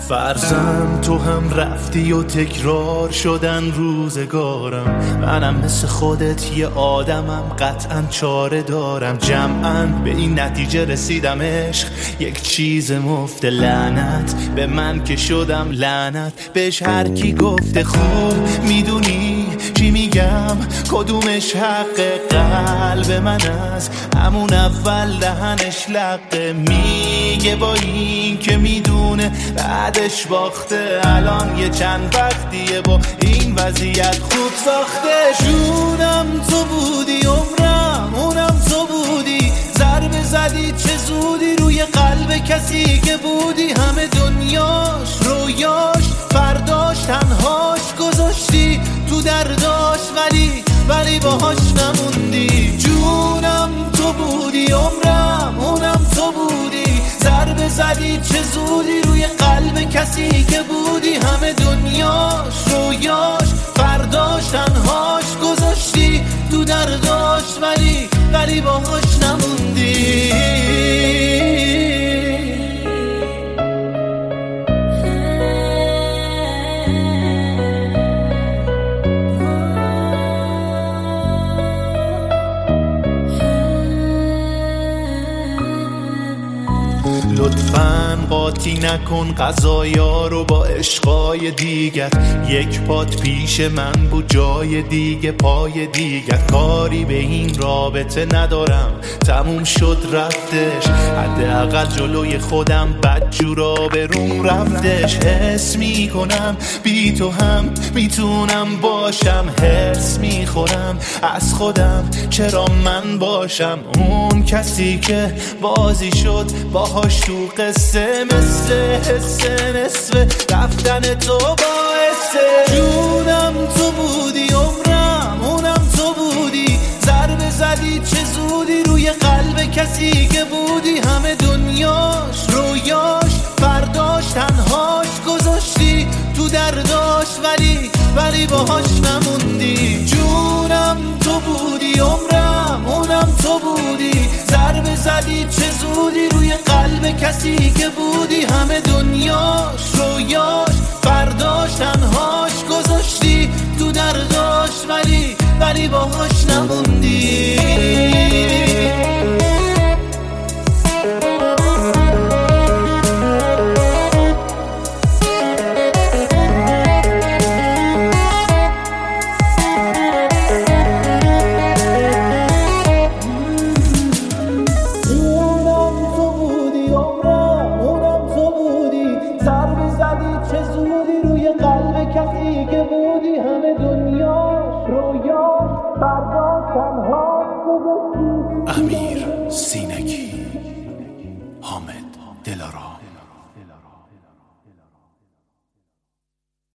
فرضم تو هم رفتی و تکرار شدن روزگارم. منم مثل خودت یه آدمم، قطعا چاره دارم. جمعاً به این نتیجه رسیدم عشق یک چیز مفت. لعنت به من که شدم لعنت بهش. هر کی گفته خوب میدونی چی میگم، کدومش حق قلب من است. همون اول دهنش لقه میگه با این که میدونه بعدش باخته. الان یه چند وقتیه با این وضعیت خوب ساخته. جونم تو بودی، عمرم اونم تو بودی. ضربه زدی چه زودی روی قلب کسی که بودی. همه دنیاش رویاش فرداش تنهاش گذاشتی تو درداش، ولی باهاش نموندی. جونم تو بودی، عمرم اونم تو بودی. ضربه زدی چه زودی روی قلب کسی که بودی. همه دنیاش رویاش فرداش تنهاش گذاشتی تو درداش، ولی باهاش نموندی. لطفاً قاطی نکن قضایا رو با عشقای دیگر. یک پات پیش من بود جای دیگه پای دیگر. کاری به این رابطه ندارم، تموم شد رفتش. حداقل جلوی خودم بدجورا به روم رفتش. حس میکنم بی تو هم میتونم باشم. حرص میخورم از خودم چرا من باشم اون کسی که بازی شد باهاش تو قصه. مثل حس نصف رفتن تو باعثه. جونم تو بودی، عمرم اونم تو بودی. ضربه زدی چه زودی روی قلب کسی که بودی. همه دنیاش رویاش فرداش تنهاش گذاشتی تو درداش، ولی باهاش نموندی. جونم تو بودی، عمرم اونم تو بودی. ضربه زدی چه زودی روی قلب کسی که بودی. همه دنیاش رویاش فرداش تنهاش گذاشتی تو درداش، ولی باهاش نموندی. چه زودی روی قلب کسی که بودی. همه دنیاش رویاش فرداش تنها گذاشتی. امیر سینگی.